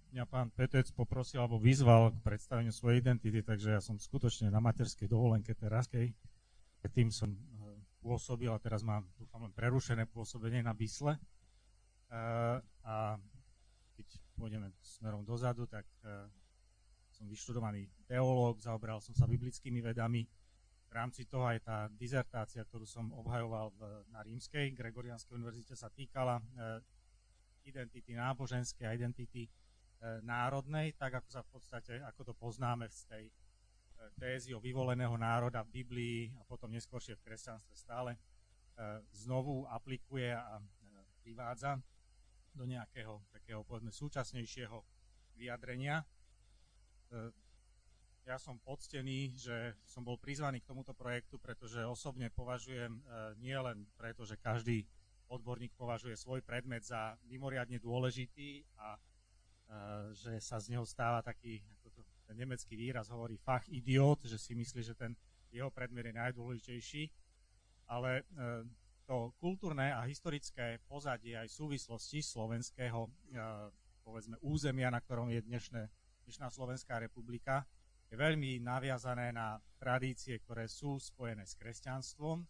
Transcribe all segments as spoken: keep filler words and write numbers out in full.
mňa pán Petec poprosil alebo vyzval k predstaveniu svojej identity, takže ja som skutočne na materskej dovolenke teraz, keď tým som pôsobil a teraz mám, dúfam, len prerušené pôsobenie na Bysle. A keď pôjdeme smerom dozadu, tak som vyštudovaný teológ, zaoberal som sa biblickými vedami. V rámci toho aj tá dizertácia, ktorú som obhajoval v, na Rímskej Gregoriánskej univerzite, sa týkala e, identity náboženskej a identity e, národnej, tak ako sa v podstate, ako to poznáme z tej e, tézy o vyvoleného národa v Biblii a potom neskôršie v kresťanstve stále e, znovu aplikuje a e, privádza do nejakého takého, povedzme, súčasnejšieho vyjadrenia. E, Ja som poctený, že som bol prizvaný k tomuto projektu, pretože osobne považujem, nie len preto, že každý odborník považuje svoj predmet za mimoriadne dôležitý a že sa z neho stáva taký, ako to ten nemecký výraz hovorí, Fachidiot, že si myslí, že ten jeho predmet je najdôležitejší, ale to kultúrne a historické pozadie aj súvislosti slovenského, povedzme, územia, na ktorom je dnešné, dnešná Slovenská republika, je veľmi naviazané na tradície, ktoré sú spojené s kresťanstvom.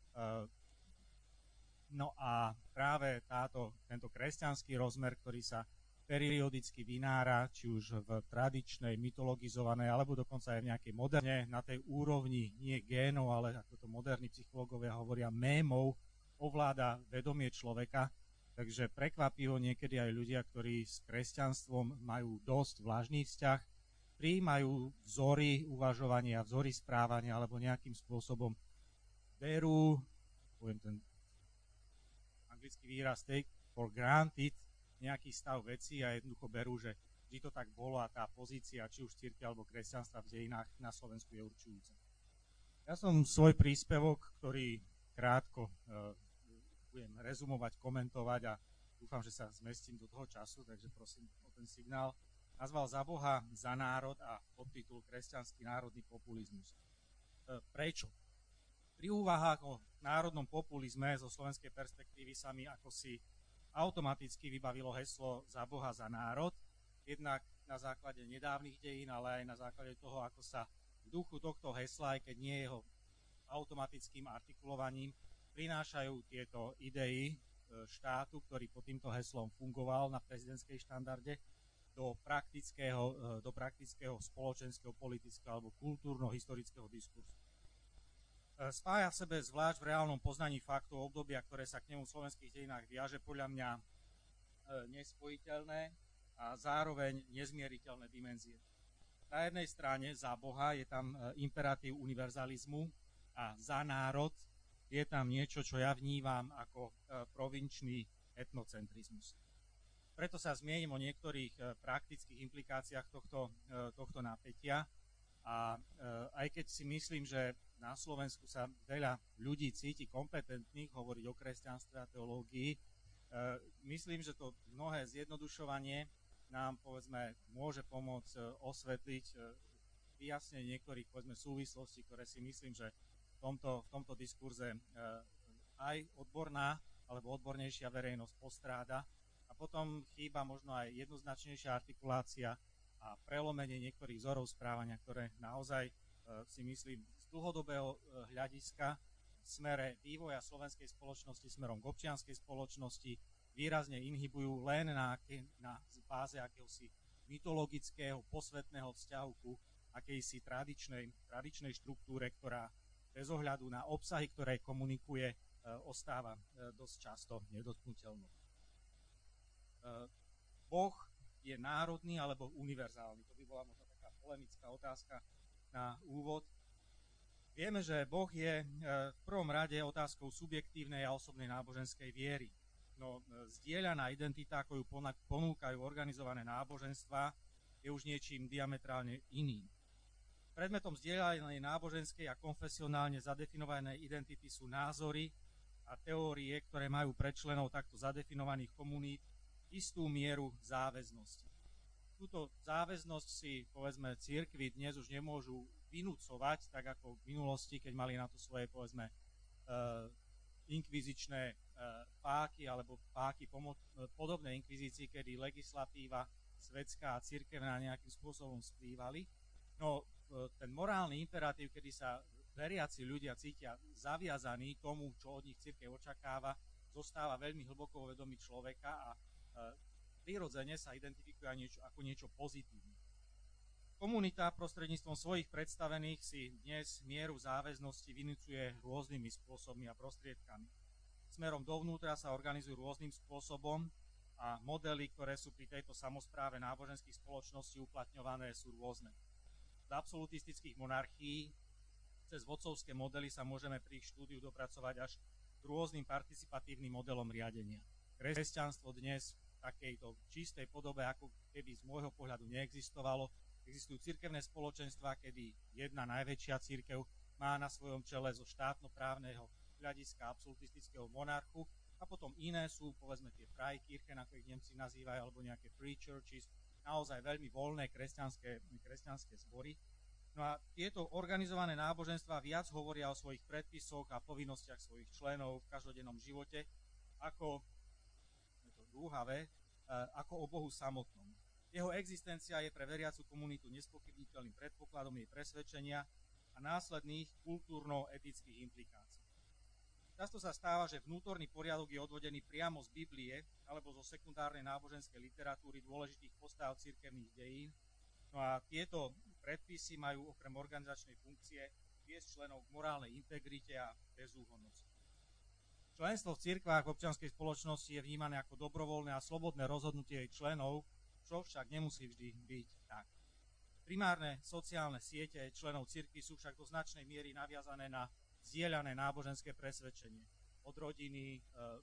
No a práve táto, tento kresťanský rozmer, ktorý sa periodicky vynára, či už v tradičnej, mytologizovanej, alebo dokonca aj v nejakej moderne, na tej úrovni nie génov, ale ako to moderní psychológovia hovoria, mémov, ovláda vedomie človeka. Takže prekvapivo niekedy aj ľudia, ktorí s kresťanstvom majú dosť vlažný vzťah, prijímajú vzory uvažovania, vzory správania, alebo nejakým spôsobom berú, poviem ten anglický výraz, take for granted, nejaký stav vecí a jednoducho berú, že vždy to tak bolo a tá pozícia, či už cirkvi alebo kresťanstva v dejinách na Slovensku je určujúca. Ja som svoj príspevok, ktorý krátko uh, budem rezumovať, komentovať a dúfam, že sa zmestím do toho času, takže prosím o ten signál, nazval Za Boha, za národ a podtitul Kresťanský národný populizmus. E, prečo? Pri úvahách o národnom populizme zo slovenskej perspektívy sa mi ako si automaticky vybavilo heslo Za Boha, za národ, jednak na základe nedávnych dejín, ale aj na základe toho, ako sa v duchu tohto hesla, aj keď nie jeho automatickým artikulovaním, prinášajú tieto idei štátu, ktorý pod týmto heslom fungoval na prezidentskej štandarde, do praktického, do praktického spoločenského, politického alebo kultúrno-historického diskursu. Spája v sebe zvlášť v reálnom poznaní faktov obdobia, ktoré sa k nemu v slovenských dejinách viaže, podľa mňa nespojiteľné a zároveň nezmieriteľné dimenzie. Na jednej strane za Boha je tam imperatív univerzalizmu a za národ je tam niečo, čo ja vnímam ako provinčný etnocentrizmus. Preto sa zmiením o niektorých praktických implikáciách tohto, tohto napätia a aj keď si myslím, že na Slovensku sa veľa ľudí cíti kompetentných hovoriť o kresťanstve a teológii, myslím, že to mnohé zjednodušovanie nám, povedzme, môže pomôcť osvetliť vyjasnenie niektorých, povedzme, súvislostí, ktoré si myslím, že v tomto, v tomto diskurze aj odborná alebo odbornejšia verejnosť postráda. A potom chýba možno aj jednoznačnejšia artikulácia a prelomenie niektorých vzorov správania, ktoré naozaj e, si myslím z dlhodobého e, hľadiska v smere vývoja slovenskej spoločnosti smerom k občianskej spoločnosti výrazne inhibujú len na, na báze akéhosi mytologického, posvetného vzťahu ku akejsi tradičnej, tradičnej štruktúre, ktorá bez ohľadu na obsahy, ktoré komunikuje, e, ostáva e, dosť často nedotknuteľnou. Boh je národný alebo univerzálny? To by bola možno taká polemická otázka na úvod. Vieme, že Boh je v prvom rade otázkou subjektívnej a osobnej náboženskej viery. No, zdieľaná identita, ako ju ponúkajú organizované náboženstvá, je už niečím diametrálne iným. Predmetom zdieľanej náboženskej a konfesionálne zadefinovanej identity sú názory a teórie, ktoré majú pre členov takto zadefinovaných komunít istú mieru záväznosti. Túto záväznosť si, povedzme, cirkvi dnes už nemôžu vynúcovať, tak ako v minulosti, keď mali na to svoje, povedzme, uh, inkvizičné uh, páky alebo páky pomo- podobné inkvizícii, kedy legislatíva svetská a cirkevná nejakým spôsobom splývali. No ten morálny imperatív, kedy sa veriaci ľudia cítia zaviazaní tomu, čo od nich cirkev očakáva, zostáva veľmi hlboko vo vedomí človeka a prirodzene sa identifikuje niečo, ako niečo pozitívne. Komunita prostredníctvom svojich predstavených si dnes mieru záväznosti vynúcuje rôznymi spôsobmi a prostriedkami. Smerom dovnútra sa organizujú rôznym spôsobom a modely, ktoré sú pri tejto samospráve náboženských spoločností uplatňované, sú rôzne. Z absolutistických monarchií cez vodcovské modely sa môžeme pri ich štúdiu dopracovať až k rôznym participatívnym modelom riadenia. Kresťanstvo dnes v takejto čistej podobe, ako keby z môjho pohľadu neexistovalo. Existujú cirkevné spoločenstvá, kedy jedna najväčšia cirkev má na svojom čele zo štátnoprávneho hľadiska absolutistického monarchu a potom iné sú, povedzme, tie Freikirchen, ako ich Nemci nazývajú, alebo nejaké free churches, naozaj veľmi voľné kresťanské, kresťanské zbory. No a tieto organizované náboženstvá viac hovoria o svojich predpisoch a povinnostiach svojich členov v každodennom živote ako, je to dúhavé, ako o Bohu samotnom. Jeho existencia je pre veriacu komunitu nespochybniteľným predpokladom jej presvedčenia a následných kultúrno-etických implikácií. Často sa stáva, že vnútorný poriadok je odvodený priamo z Biblie alebo zo sekundárnej náboženskej literatúry dôležitých postáv cirkevných dejín. No a tieto predpisy majú okrem organizačnej funkcie viesť členov k morálnej integrite a bezúhonnosti. Členstvo v cirkvách v občianskej spoločnosti je vnímané ako dobrovoľné a slobodné rozhodnutie jej členov, čo však nemusí vždy byť tak. Primárne sociálne siete členov cirkvi sú však do značnej miery naviazané na zdieľané náboženské presvedčenie. Od rodiny, e,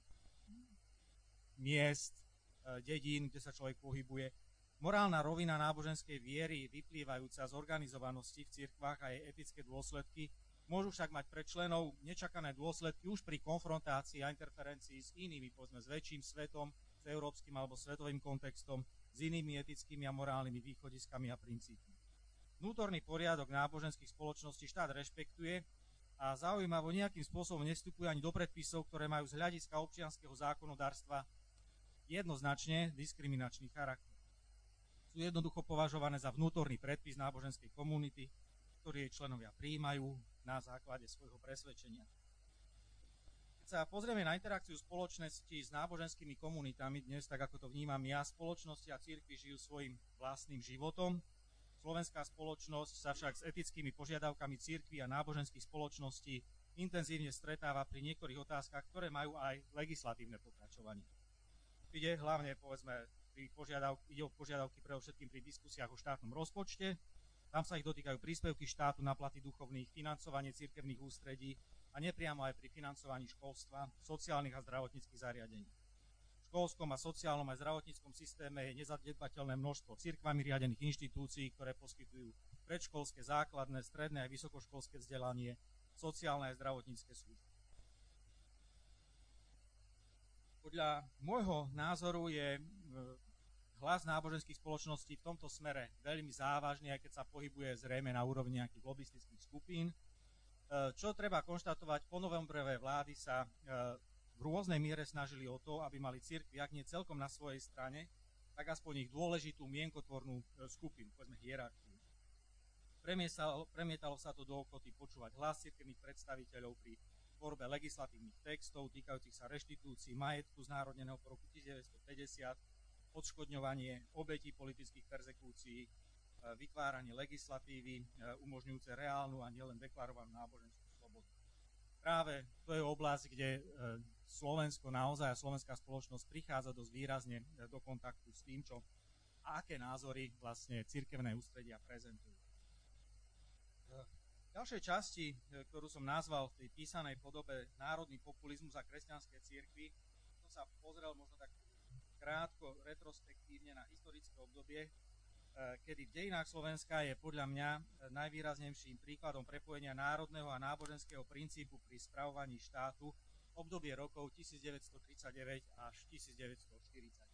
miest, e, dedín, kde sa človek pohybuje. Morálna rovina náboženskej viery, vyplývajúca z organizovanosti v cirkvách a jej etické dôsledky, môžu však mať pre členov nečakané dôsledky už pri konfrontácii a interferencii s inými, povedzme, s väčším svetom, s európskym alebo svetovým kontextom, s inými etickými a morálnymi východiskami a princípmi. Vnútorný poriadok náboženských spoločností štát rešpektuje a zaujímavo nejakým spôsobom nevstupuje ani do predpisov, ktoré majú z hľadiska občianskeho zákonodárstva jednoznačne diskriminačný charakter. Sú jednoducho považované za vnútorný predpis náboženskej komunity, ktorý jej členovia prijímajú na základe svojho presvedčenia. Keď sa pozrieme na interakciu spoločnosti s náboženskými komunitami dnes, tak ako to vnímam ja, spoločnosti a cirkvi žijú svojim vlastným životom. Slovenská spoločnosť sa však s etickými požiadavkami cirkvi a náboženských spoločností intenzívne stretáva pri niektorých otázkach, ktoré majú aj legislatívne pokračovanie. Ide hlavne, povedzme, pri požiadav- ide o požiadavky pre všetkým pri diskusiách o štátnom rozpočte. Tam sa ich dotýkajú príspevky štátu na platy duchovných, financovanie cirkevných ústredí a nepriamo aj pri financovaní školstva, sociálnych a zdravotníckych zariadení. V školskom a sociálnom aj zdravotníckom systéme je nezanedbateľné množstvo cirkvami riadených inštitúcií, ktoré poskytujú predškolské, základné, stredné a vysokoškolské vzdelanie, sociálne a zdravotnícke služby. Podľa môjho názoru je hlas náboženských spoločností v tomto smere veľmi závažný, aj keď sa pohybuje zrejme na úrovni nejakých lobistických skupín. Čo treba konštatovať, po novembrovej vlády sa v rôznej miere snažili o to, aby mali cirkvi, ak nie celkom na svojej strane, tak aspoň ich dôležitú mienkotvornú skupinu, povedzme hierarchiu. Premietalo sa to do ochoty počúvať hlas cirkevných predstaviteľov pri tvorbe legislatívnych textov týkajúcich sa reštitúcií majetku znárodneného po roku devätnásťstopäťdesiat, odškodňovanie obetí politických perzekúcií, vytváranie legislatívy umožňujúce reálnu a nielen deklarovanú náboženskú slobodu. Práve to je oblasť, kde Slovensko naozaj a slovenská spoločnosť prichádza dosť výrazne do kontaktu s tým, čo a aké názory vlastne cirkevné ústredia prezentujú. V ďalšej časti, ktorú som nazval v tej písanej podobe národný populizmus a kresťanské cirkvi, som sa pozrel možno tak krátko, retrospektívne na historické obdobie, kedy v dejinách Slovenska je podľa mňa najvýraznejším príkladom prepojenia národného a náboženského princípu pri spravovaní štátu obdobie rokov devätnásťstotridsaťdeväť až devätnásťstoštyridsať.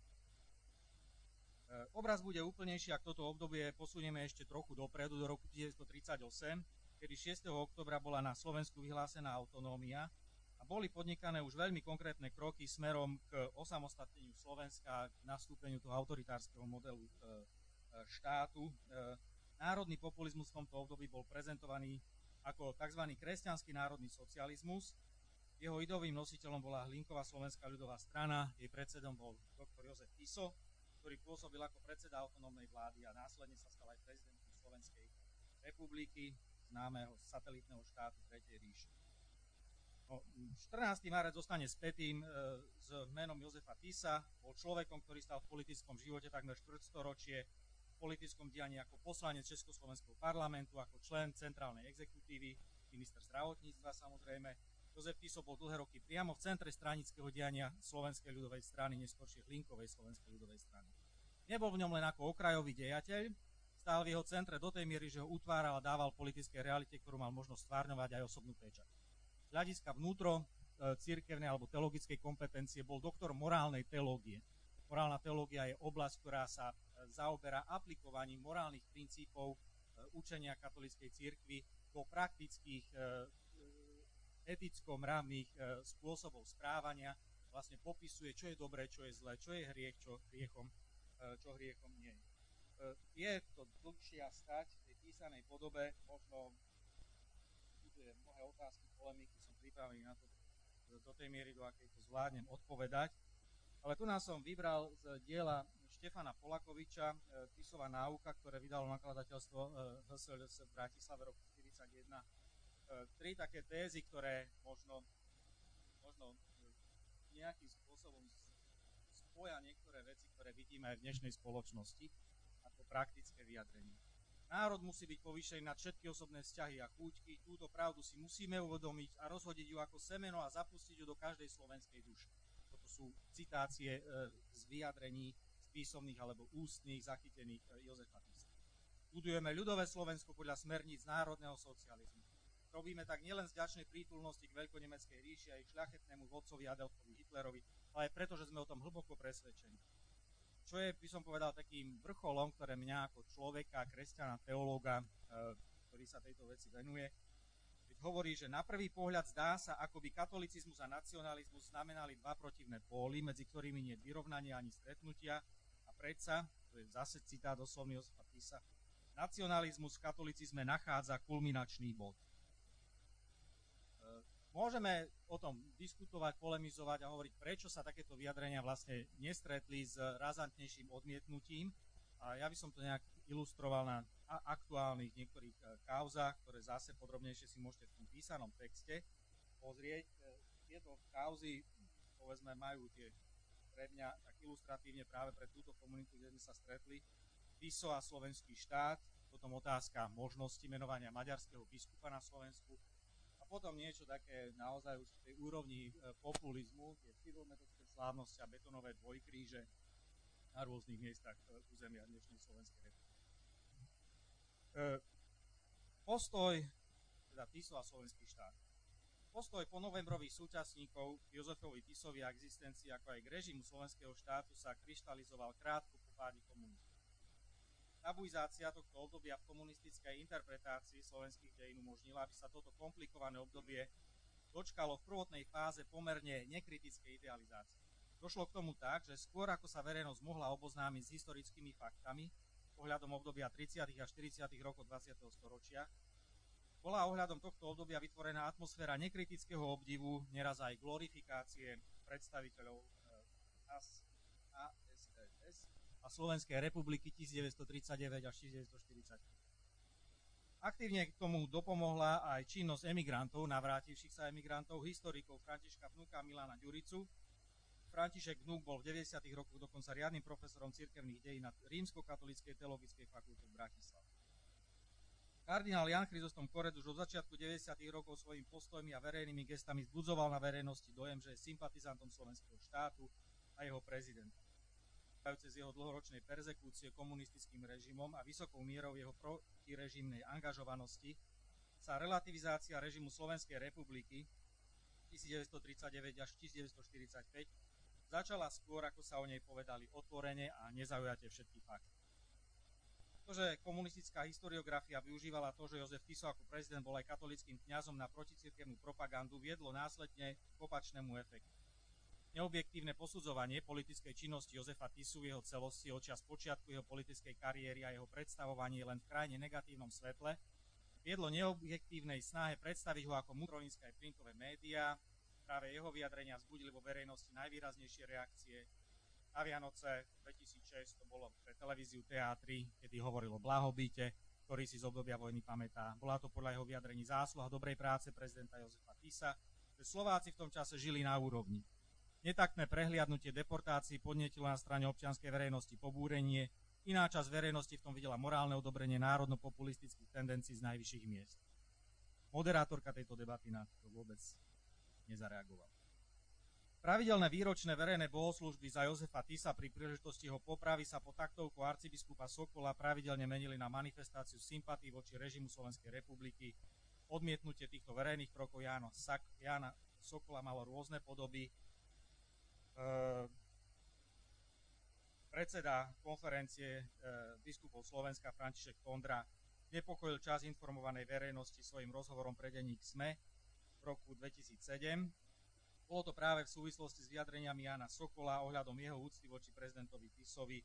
Obraz bude úplnejší, ak toto obdobie posunieme ešte trochu dopredu, do roku devätnásťstotridsaťosem, kedy šiesteho októbra bola na Slovensku vyhlásená autonómia a boli podnikané už veľmi konkrétne kroky smerom k osamostatneniu Slovenska, k nastúpeniu toho autoritárskeho modelu štátu. Národný populizmus v tomto období bol prezentovaný ako tzv. Kresťanský národný socializmus. Jeho ideovým nositeľom bola Hlinková Slovenská ľudová strana, jej predsedom bol doktor Jozef Tiso, ktorý pôsobil ako predseda autonómnej vlády a následne sa stal aj prezidentom Slovenskej republiky, známeho satelitného štátu Tretej ríše. No, štrnásteho marca zostane spätým e, s menom Jozefa Tisa, bol človekom, ktorý stal v politickom živote takmer štvrťstoročie, v politickom dianí ako poslanec Československého parlamentu, ako člen centrálnej exekutívy, minister zdravotníctva samozrejme. Jozef Tiso bol dlhé roky priamo v centre stranického diania Slovenskej ľudovej strany, neskôršie Hlinkovej Slovenskej ľudovej strany. Nebol v ňom len ako okrajový dejateľ, stál v jeho centre do tej miery, že ho utváral a dával politickej realite, ktorú mal možnosť stvárňovať aj osobnú pečať. Z hľadiska vnútro cirkevnej alebo teologickej kompetencie bol doktor morálnej teológie. Morálna teológia je oblasť, ktorá sa zaoberá aplikovaním morálnych princípov učenia katolíckej cirkvi do praktických eticko-mravných spôsobov správania, vlastne popisuje, čo je dobré, čo je zlé, čo je hriech, čo hriechom, čo hriechom nie je. Je to dlhšia stať v tej písanej podobe, možno buduje mnohé otázky, polemiky, som pripravený na to do tej miery, do akej to zvládnem odpovedať. Ale tu nás som vybral z diela Štefana Polakoviča, Tisová náuka, ktoré vydalo nakladateľstvo há es el es v Bratislave roku štyridsaťjeden. Tri také tézy, ktoré možno, možno nejakým spôsobom spoja niektoré veci, ktoré vidíme aj v dnešnej spoločnosti, ako praktické vyjadrenie. Národ musí byť povýšený nad všetky osobné vzťahy a chúťky. Túto pravdu si musíme uvedomiť a rozhodiť ju ako semeno a zapustiť ju do každej slovenskej duše. Toto sú citácie z vyjadrení, z písomných alebo ústnych zachytených Jozefa Tisa. Budujeme ľudové Slovensko podľa smerníc národného socializmu. Robíme tak nielen z vďačnej prítulnosti k veľkonemeckej ríši a ich šľachetnému vodcovi Adolfovi Hitlerovi, ale aj preto, že sme o tom hlboko presvedčení. Čo je, by som povedal, takým vrcholom, ktoré mňa ako človeka, kresťana, teológa, ktorý sa tejto veci venuje, keď hovorí, že na prvý pohľad zdá sa, ako by katolicizmus a nacionalizmus znamenali dva protivné póly, medzi ktorými nie je vyrovnania ani stretnutia, a predsa, to je zase citát doslovný Jozefa Tisa, nacionalizmus v katolicizme nachádza kulminačný bod. Môžeme o tom diskutovať, polemizovať a hovoriť, prečo sa takéto vyjadrenia vlastne nestretli s razantnejším odmietnutím. A ja by som to nejak ilustroval na aktuálnych niektorých kauzách, ktoré zase podrobnejšie si môžete v tom písanom texte pozrieť. Tieto kauzy, povedzme, majú tie pre mňa tak ilustratívne práve pre túto komunitu, kde sme sa stretli, Tiso a slovenský štát, potom otázka možnosti menovania maďarského biskupa na Slovensku, potom niečo také naozaj už v tej úrovni populizmu, tie filometodické slávnosti a betonové dvojkríže na rôznych miestach územia dnešnej Slovenskej republiky. Postoj, teda Tiso a slovenský štát. Postoj ponovembrových súčasníkov k Jozefovi Tisovi a existencii, ako aj k režimu slovenského štátu sa kryštalizoval krátko po páde komunizmu. Tabuizácia tohto obdobia v komunistickej interpretácii slovenských dejín umožnila, aby sa toto komplikované obdobie dočkalo v prvotnej fáze pomerne nekritickej idealizácie. Došlo k tomu tak, že skôr ako sa verejnosť mohla oboznámiť s historickými faktami ohľadom obdobia tridsiatych a štyridsiatych rokov dvadsiateho storočia, bola ohľadom tohto obdobia vytvorená atmosféra nekritického obdivu, neraz aj glorifikácie predstaviteľov á es es a Slovenskej republiky devätnásťtridsaťdeväť až devätnásťštyridsaťpäť. Aktívne k tomu dopomohla aj činnosť emigrantov, navrátivších sa emigrantov, historikov Františka Vnuka a Milana Ďuricu. František Vnuk bol v deväťdesiatych rokoch dokonca riadnym profesorom cirkevných dejín na Rímskokatolíckej teologickej fakulte v Bratislave. Kardinál Jan Chryzostom Koret už od začiatku deväťdesiatych rokov svojimi postojmi a verejnými gestami vzbudzoval na verejnosti dojem, že je sympatizantom slovenského štátu a jeho prezidenta. Z jeho dlhoročnej perzekúcie komunistickým režimom a vysokou mierou jeho protirežimnej angažovanosti sa relativizácia režimu Slovenskej republiky devätnásťtridsaťdeväť až devätnásťštyridsaťpäť začala skôr, ako sa o nej povedali otvorene a nezaujate všetky fakty. Pretože komunistická historiografia využívala to, že Jozef Tiso ako prezident bol aj katolíckym kňazom na proticirkevnú propagandu, viedlo následne k opačnému efektu. Neobjektívne posudzovanie politickej činnosti Jozefa Tisu v jeho celosti od čas počiatku jeho politickej kariéry a jeho predstavovanie len v krajne negatívnom svetle viedlo neobjektívnej snahe predstaviť ho ako mutrovinské aj printové médiá. Práve jeho vyjadrenia vzbudili vo verejnosti najvýraznejšie reakcie. Na Vianoce dvetisícšesť to bolo pre televíziu Teátri, kedy hovoril o blahobite, ktorý si z obdobia vojny pamätá. Bola to podľa jeho vyjadrení zásluha dobrej práce prezidenta Jozefa Tisa, že Slováci v tom čase žili na úrovni. Netaktné prehliadnutie deportácií podnietilo na strane občianskej verejnosti pobúrenie, iná časť verejnosti v tom videla morálne odobrenie národno-populistických tendencií z najvyšších miest. Moderátorka tejto debaty na to vôbec nezareagovala. Pravidelné výročné verejné bohoslúžby za Jozefa Tisa pri príležitosti jeho popravy sa po taktovku arcibiskupa Sokola pravidelne menili na manifestáciu sympatí voči režimu Slovenskej republiky. Odmietnutie týchto verejných krokov Jána, Sak, Jána Sokola malo rôzne podoby. E, predseda konferencie e, biskupov Slovenska František Tondra nepokojil čas informovanej verejnosti svojim rozhovorom pre denník es em e v roku dvetisícsedem. Bolo to práve v súvislosti s vyjadreniami Jána Sokola ohľadom jeho úcty voči prezidentovi Tisovi. E,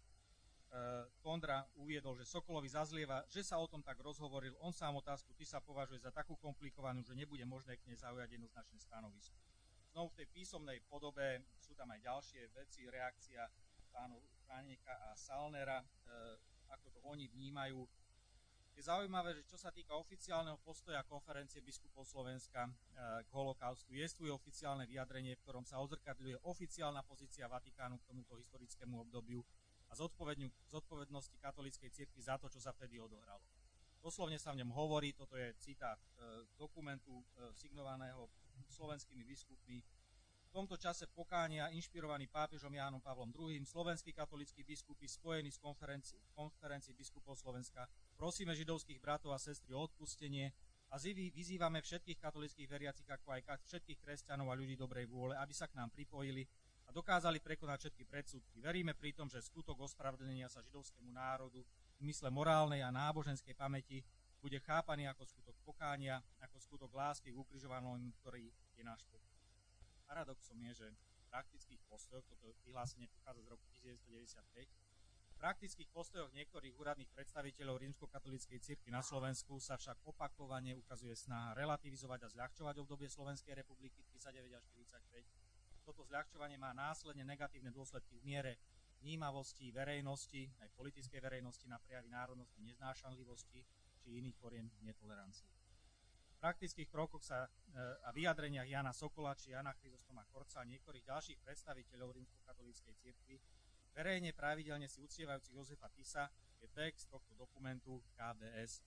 Tondra uviedol, že Sokolovi zazlieva, že sa o tom tak rozhovoril. On sám otázku Tisa považuje za takú komplikovanú, že nebude možné k nej zaujať jednoznačné stanovisko. Znovu v tej písomnej podobe sú tam aj ďalšie veci, reakcia pánov Kránika a Salnera, e, ako to oni vnímajú. Je zaujímavé, že čo sa týka oficiálneho postoja konferencie biskupov Slovenska k holokaustu, jestvuje oficiálne vyjadrenie, v ktorom sa odzrkadľuje oficiálna pozícia Vatikánu k tomuto historickému obdobiu a zodpovednosti katolíckej cirkvi za to, čo sa vtedy odohralo. Doslovne sa v ňom hovorí, toto je citát dokumentu signovaného slovenskými biskupmi: v tomto čase pokánia, inšpirovaný pápežom Jánom Pavlom druhým, slovenskí katolícki biskupy spojení s konferencií, konferencií biskupov Slovenska, prosíme židovských bratov a sestry o odpustenie a vyzývame všetkých katolíckych veriacich, ako aj všetkých kresťanov a ľudí dobrej vôle, aby sa k nám pripojili a dokázali prekonať všetky predsudky. Veríme pritom, že skutok ospravedlnenia sa židovskému národu v mysle morálnej a náboženskej pamäti bude chápaný ako skutok pokánia, ako skutok lásky k ukrižovanom, ktorý je náš pokoj. Paradoxom je, že v praktických postojoch, toto vyhlásenie pochádza z roku devätnásťstodeväťdesiatpäť, v praktických postojoch niektorých úradných predstaviteľov rímskokatolíckej cirkvi na Slovensku sa však opakovane ukazuje snaha relativizovať a zľahčovať obdobie Slovenskej republiky tridsaťdeväť až štyridsaťpäť. Toto zľahčovanie má následne negatívne dôsledky v miere vnímavosti verejnosti, aj politickej verejnosti na prejavy národnosti, neznášanlivosti či iných foriem netolerancie. V praktických krokoch sa a vyjadreniach Jána Sokola či Jana Chryzostoma Korca a niektorých ďalších predstaviteľov rímskokatolíckej cirkvi, verejne pravidelne si uctievajúcich Jozefa Tisa, je text tohto dokumentu ká bé es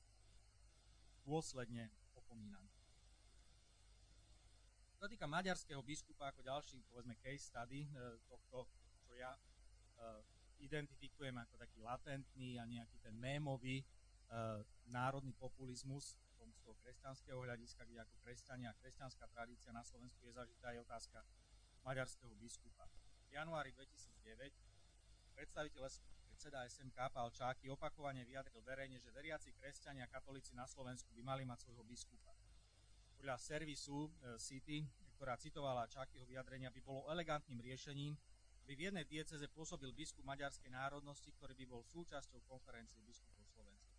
dôsledne opomínaný. Čo sa týka maďarského biskupa ako ďalší, povedzme, case study tohto, čo ja identifikujem ako taký latentný a nejaký ten mémový národný populizmus, z toho kresťanského hľadiska, kde ako kresťania a kresťanská tradícia na Slovensku je zažitá aj otázka maďarského biskupa. V januári dvetisícdeväť predstaviteľ predseda es em ká Pál Čáky opakovane vyjadril verejne, že veriaci kresťania a katolíci na Slovensku by mali mať svojho biskupa. Podľa servisu City, ktorá citovala Čákyho vyjadrenia, by bolo elegantným riešením, aby v jednej diecéze pôsobil biskup maďarskej národnosti, ktorý by bol súčasťou konferencie biskupov Slovenska.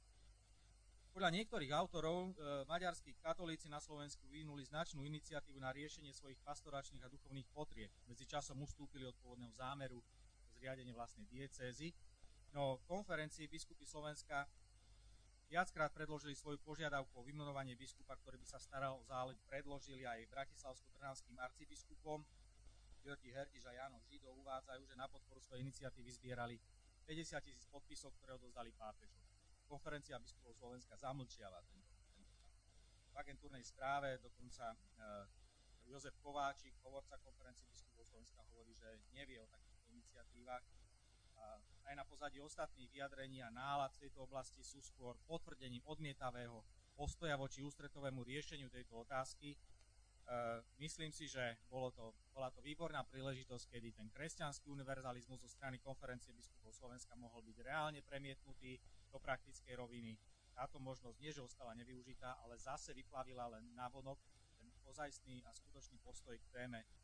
Podľa niektorých autorov e, maďarskí katolíci na Slovensku vyvinuli značnú iniciatívu na riešenie svojich pastoračných a duchovných potrieb. Medzičasom ustúpili od pôvodného zámeru zriadenie vlastnej diecézy. No konferencii biskupy Slovenska viackrát predložili svoju požiadavku o vymenovanie biskupa, ktorý by sa staral o zálež. Predložili aj bratislavsko-trnavským arcibiskupom. Jurti Hertiž a Jáno Žido uvádzajú, že na podporu svojej iniciatívy zbierali päťdesiat tisíc podpisov, ktoré odozdali pápežovi. Konferencia biskupov Slovenska zamlčiava tento, tento fakt. V agentúrnej správe dokonca e, Jozef Kováčik, hovorca konferencie biskupov Slovenska, hovorí, že nevie o takýchto iniciatívach. A aj na pozadí ostatných vyjadrení a nálad v tejto oblasti sú skôr potvrdením odmietavého postoja voči ústretovému riešeniu tejto otázky. E, myslím si, že bolo to, bola to výborná príležitosť, kedy ten kresťanský univerzalizmus zo strany konferencie biskupov Slovenska mohol byť reálne premietnutý do do praktickej roviny. Táto možnosť nie, že ostala nevyužitá, ale zase vyplavila len navonok ten ozajstný a skutočný postoj k téme e,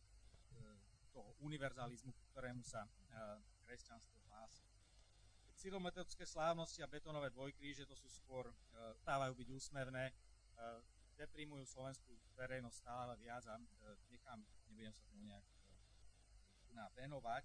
e, toho univerzalizmu, ku ktorému sa e, kresťanstvo hlási. Cyrilometodické slávnosti a betónové dvojkríže to sú skôr, e, stávajú byť úsmevné, e, deprimujú slovenskú verejnosť stále viac a e, nechám, nebudem sa tomu nejak e, venovať.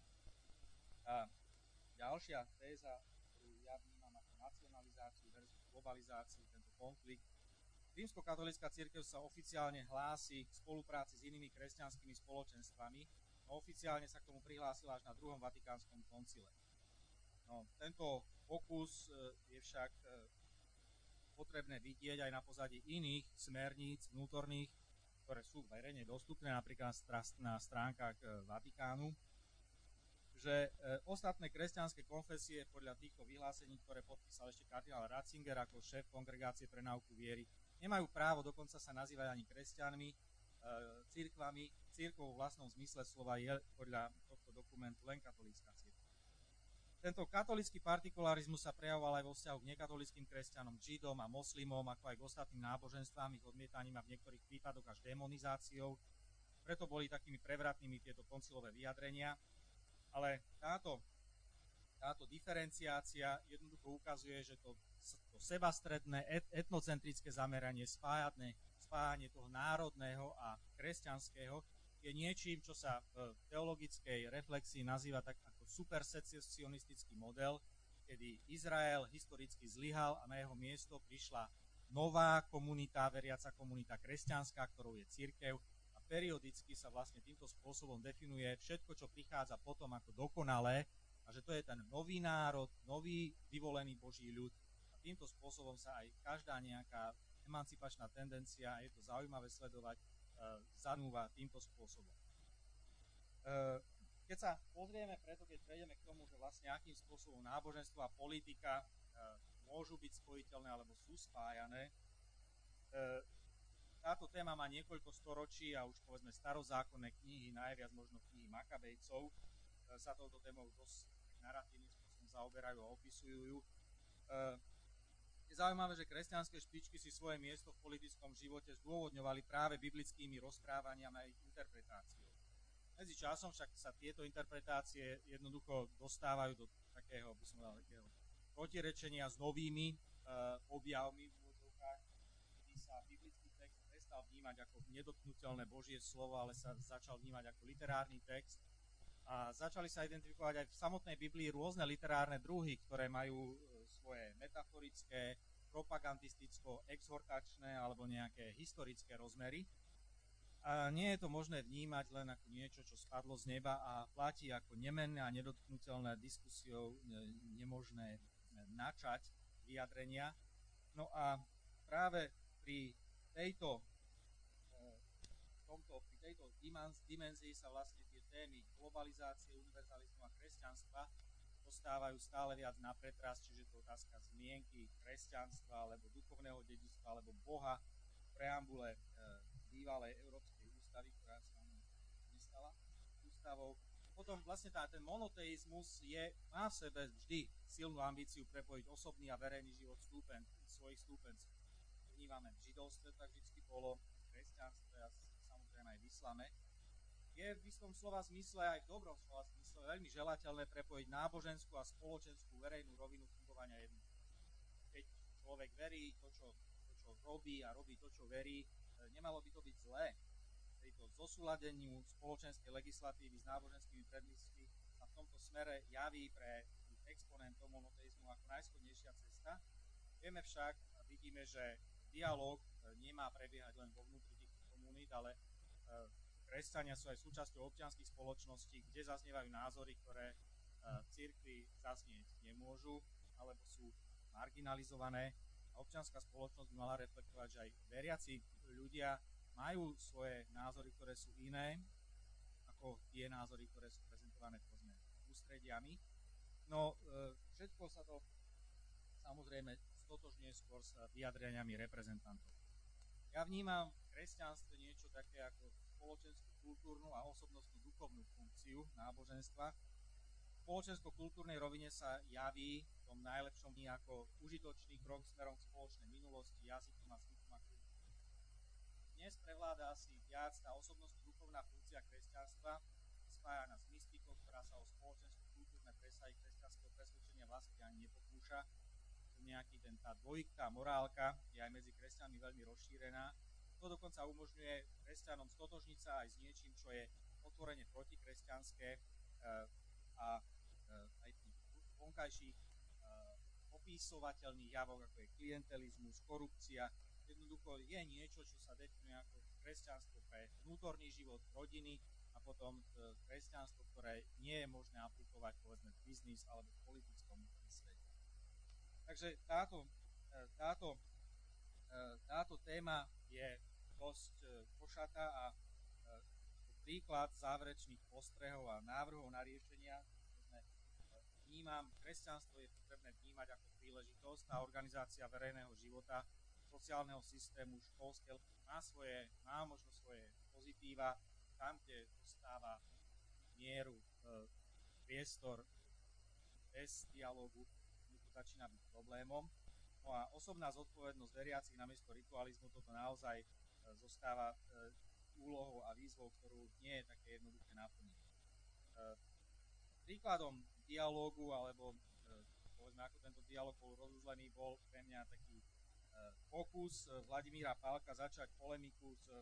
A ďalšia téza, ktorú ja vnímam ako nacionalizáciu versus globalizáciu, tento konflikt. Rímskokatolícka cirkev sa oficiálne hlási k spolupráci s inými kresťanskými spoločenstvami, no oficiálne sa k tomu prihlásila až na druhom vatikánskom koncile. No, tento pokus je však potrebné vidieť aj na pozadí iných smerníc vnútorných, ktoré sú verejne dostupné, napríklad na stránkach Vatikánu, že ostatné kresťanské konfesie podľa týchto vyhlásení, ktoré podpísal ešte kardinál Ratzinger ako šéf Kongregácie pre náuku viery, nemajú právo dokonca sa nazývať ani kresťanmi, cirkvami. Cirkvou v vlastnom zmysle slova je podľa tohto dokumentu len katolícka cirkev. Tento katolícky partikularizmus sa prejavoval aj vo vzťahu k nekatolíckym kresťanom, židom a moslimom, ako aj k ostatným náboženstvám, ich odmietaním a v niektorých prípadoch až demonizáciou. Preto boli takými prevratnými tieto koncilové vyjadrenia. Ale táto, táto diferenciácia jednoducho ukazuje, že to, to sebastredné, et, etnocentrické zameranie, spájanie, spájanie toho národného a kresťanského je niečím, čo sa v teologickej reflexii nazýva tak ako supersecionistický model, kedy Izrael historicky zlyhal a na jeho miesto prišla nová komunita, veriaca komunita kresťanská, ktorou je cirkev, a periodicky sa vlastne týmto spôsobom definuje všetko, čo prichádza potom ako dokonalé, a že to je ten nový národ, nový vyvolený Boží ľud. A týmto spôsobom sa aj každá nejaká emancipačná tendencia, a je to zaujímavé sledovať, zanúva týmto spôsobom. Keď sa pozrieme, preto keď prejdeme k tomu, že vlastne akým spôsobom náboženstvo a politika môžu byť spojiteľné alebo sú spájané, táto téma má niekoľko storočí a už povedzme starozákonné knihy, najviac možno knihy Makabejcov, sa touto témou dosť naratívnym spôsobom zaoberajú a opisujú ju. Je zaujímavé, že kresťanské špičky si svoje miesto v politickom živote zdôvodňovali práve biblickými rozprávaniami a ich interpretáciou. Medzi časom však sa tieto interpretácie jednoducho dostávajú do takého, by som povedal, takého protirečenia s novými uh, objavmi v úvodzovkách, kedy sa biblický text prestal vnímať ako nedotknuteľné Božie slovo, ale sa začal vnímať ako literárny text. A začali sa identifikovať aj v samotnej Biblii rôzne literárne druhy, ktoré majú svoje metaforické, propagandisticko-exhortačné alebo nejaké historické rozmery. A nie je to možné vnímať len ako niečo, čo spadlo z neba a platí ako nemenné a nedotknuteľné diskusiou nemožné načať vyjadrenia. No a práve pri tejto, tomto, pri tejto dimenzii sa vlastne tie témy globalizácie, univerzalizmu a kresťanstva dostávajú stále viac na pretras, čiže to otázka zmienky kresťanstva alebo duchovného dedičstva alebo Boha v preambule e, bývalej Európskej ústavy, ktorá sa nestala ústavou. Potom vlastne tá, ten monoteizmus je, má v sebe vždy silnú ambíciu prepojiť osobný a verejný život stúpen, svojich stúpencov. Vnímame v židovstve, tak vždy bolo v kresťanstve a samozrejme aj v islame. Je v istom slova zmysle, aj v dobrom slova zmysle, veľmi želateľné prepojiť náboženskú a spoločenskú verejnú rovinu fungovania jednotlivca. Keď človek verí to čo, to, čo robí a robí to, čo verí, nemalo by to byť zlé. Tejto zosúladeniu spoločenskej legislatívy s náboženskými predmyslami sa v tomto smere javí pre exponentov monoteizmu ako najschodnejšia cesta. Vieme však a vidíme, že dialóg nemá prebiehať len vo vnútri týchto komunít, ale kresťania sú aj súčasťou občianskych spoločností, kde zaznievajú názory, ktoré v cirkvi zaznieť nemôžu, alebo sú marginalizované. A občianská spoločnosť by mala reflektovať, že aj veriaci ľudia majú svoje názory, ktoré sú iné, ako tie názory, ktoré sú prezentované povedzme ústrediami. No všetko sa to samozrejme stotožňuje skôr s vyjadreniami reprezentantov. Ja vnímam v kresťanstve niečo také ako spoločenskú, kultúrnu a osobnostnú duchovnú funkciu náboženstva. V spoločensko-kultúrnej rovine sa javí v tom najlepšom dni ako užitočný krok smerom k spoločnej minulosti, jazykom a zvykom a kultúre. Dnes prevláda asi viac tá osobnostno-duchovná funkcia kresťanstva, spájana s mystikou, ktorá sa o spoločensko-kultúrne presahy kresťanského presvedčenia vlastne ani nepokúša. Nejaký ten, tá dvojitá morálka je aj medzi kresťanmi veľmi rozšírená. To dokonca umožňuje kresťanom stotožniť sa aj s niečím, čo je otvorene protikresťanské, a aj tých vonkajších opísovateľných javov, ako je klientelizmus, korupcia. Jednoducho je niečo, čo sa definuje ako kresťanstvo pre vnútorný život rodiny a potom kresťanstvo, ktoré nie je možné aplikovať povedzme v biznis alebo v politickom svete. Takže táto, táto, táto téma je dosť košatá a príklad záverečných postrehov a návrhov na riešenia. Vnímam, kresťanstvo je potrebné vnímať ako príležitosť. Tá organizácia verejného života, sociálneho systému, školského má, svoje, má možno svoje pozitíva. Tam, kde dostáva mieru, e, priestor bez dialógu, to začína byť problémom. No a osobná zodpovednosť veriacich namiesto ritualizmu, toto naozaj e, zostáva e, úlohou a výzvou, ktorú nie je také jednoduché naplniť. E, príkladom dialógu, alebo e, povedzme, ako tento dialóg bol rozuzlený, bol pre mňa taký e, pokus Vladimíra Pálka začať polemiku s e,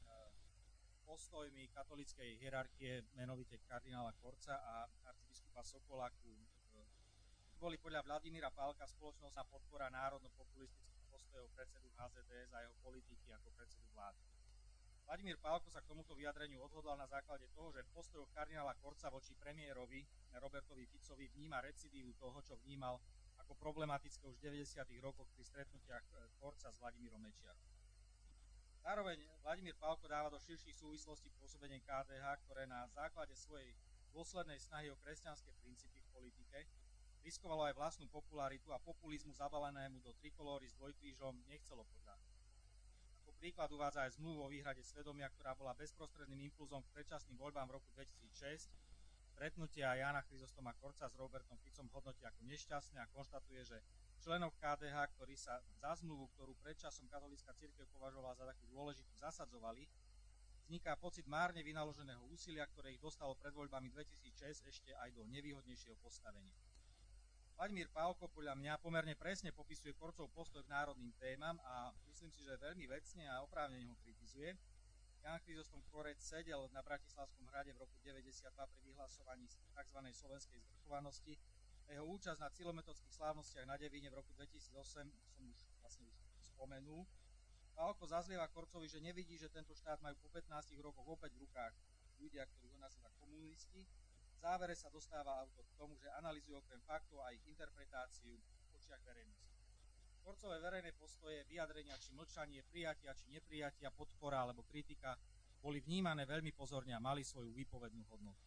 postojmi katolíckej hierarchie, menovite kardinála Korca a arcibiskupa Sokola. E, boli podľa Vladimíra Pálka spoločnostná podpora národno-populistických postojov predsedu há zet dé es a jeho politiky ako predsedu vlády. Vladimír Pálko sa k tomuto vyjadreniu odhodlal na základe toho, že v postojoch kardinála Korca voči premiérovi Robertovi Ficovi vníma recidívu toho, čo vnímal ako problematické už v deväťdesiatych rokoch pri stretnutiach Korca s Vladimírom Mečiarom. Zároveň Vladimír Pálko dáva do širších súvislostí pôsobenie ká dé há, ktoré na základe svojej dôslednej snahy o kresťanské princípy v politike riskovalo aj vlastnú popularitu a populizmu zabalenému do trikolóry s dvojkrížom nechcelo podľahnúť. Ako príklad uvádza aj zmluvu o výhrade svedomia, ktorá bola bezprostredným impulzom k predčasným voľbám v roku dvetisícšesť. Stretnutia Jána Chryzostoma Korca s Robertom Ficom hodnotí ako nešťastné a konštatuje, že členov ká dé há, ktorí sa za zmluvu, ktorú predčasom katolícka cirkev považovala za takú dôležitú, zasadzovali, vzniká pocit márne vynaloženého úsilia, ktoré ich dostalo pred voľbami dvetisícšesť ešte aj do nevýhodnejšieho postavenia. Vladimír Pálko podľa mňa pomerne presne popisuje Korcov postoj k národným témam a myslím si, že veľmi vecne a oprávnene ho kritizuje. Ján Chryzostom Korec sedel na Bratislavskom hrade v roku deväťdesiatdva pri vyhlasovaní tzv. Slovenskej zvrchovanosti. Jeho účasť na cieľometodských slávnostiach na Devíne v roku dvetisícosem som už vlastne už spomenul. Pálko zazlieva Korcovi, že nevidí, že tento štát majú po pätnástich rokoch opäť v rukách ľudia, ktorí ho nazýva komunisti. V závere sa dostáva autor k tomu, že analyzuje okrem faktov a ich interpretáciu v očiach verejnosti. Korcové verejné postoje, vyjadrenia či mlčanie, prijatia či neprijatia, podpora alebo kritika boli vnímané veľmi pozorne a mali svoju výpovednú hodnotu.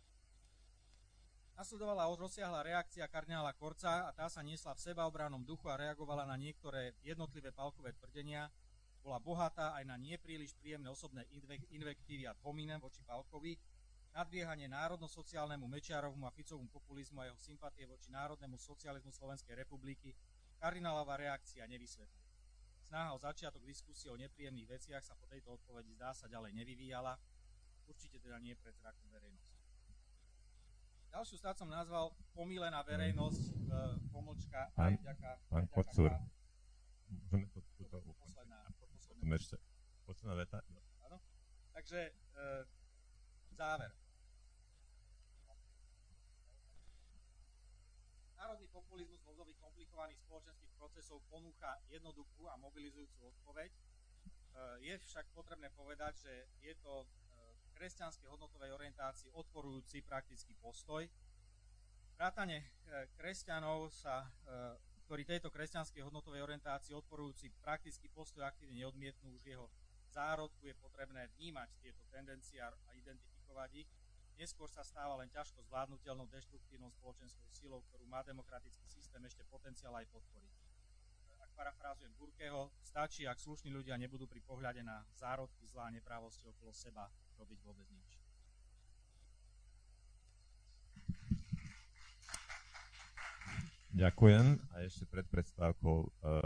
Nasledovala rozsiahla reakcia kardinála Korca a tá sa niesla v sebaobrannom duchu a reagovala na niektoré jednotlivé Pálkové tvrdenia. Bola bohatá aj na nepríliš príjemné osobné invektívy ad hominem voči Pálkovi, nadbiehanie národno-sociálnemu Mečiarovmu a Ficovmu populizmu a jeho sympatie voči národnému socializmu Slovenskej republiky kardinálová reakcia nevysvetľuje. Snaha o začiatok diskusie o nepríjemných veciach sa po tejto odpovedi zdá sa ďalej nevyvíjala, určite teda nie pred zrakom verejnosti. Ďalšiu stať som nazval pomílená verejnosť, e, pomlčka aj vďaka... Pán Kocúr, môžeme to túto ukončiť. Potom ešte posledná veta. Áno, takže e, záver. Národný populizmus v období komplikovaných spoločenských procesov ponúcha jednoduchú a mobilizujúcu odpoveď. Je však potrebné povedať, že je to kresťanskej hodnotovej orientácii odporujúci praktický postoj. Vrátane kresťanov, sa, ktorí tejto kresťanskej hodnotovej orientácii odporujúci praktický postoj aktívne neodmietnú, už jeho zárodku je potrebné vnímať tieto tendencie a identifikovať ich. Neskôr sa stáva len ťažko zvládnutelnou deštruktívnou spoločenskou silou, ktorú má demokratický systém ešte potenciál aj podporiť. Ak parafrázujem Burkeho, stačí, ak slušní ľudia nebudú pri pohľade na zárodky zlá a neprávosti okolo seba robiť vôbec nič. Ďakujem. A ešte pred prestávkou uh,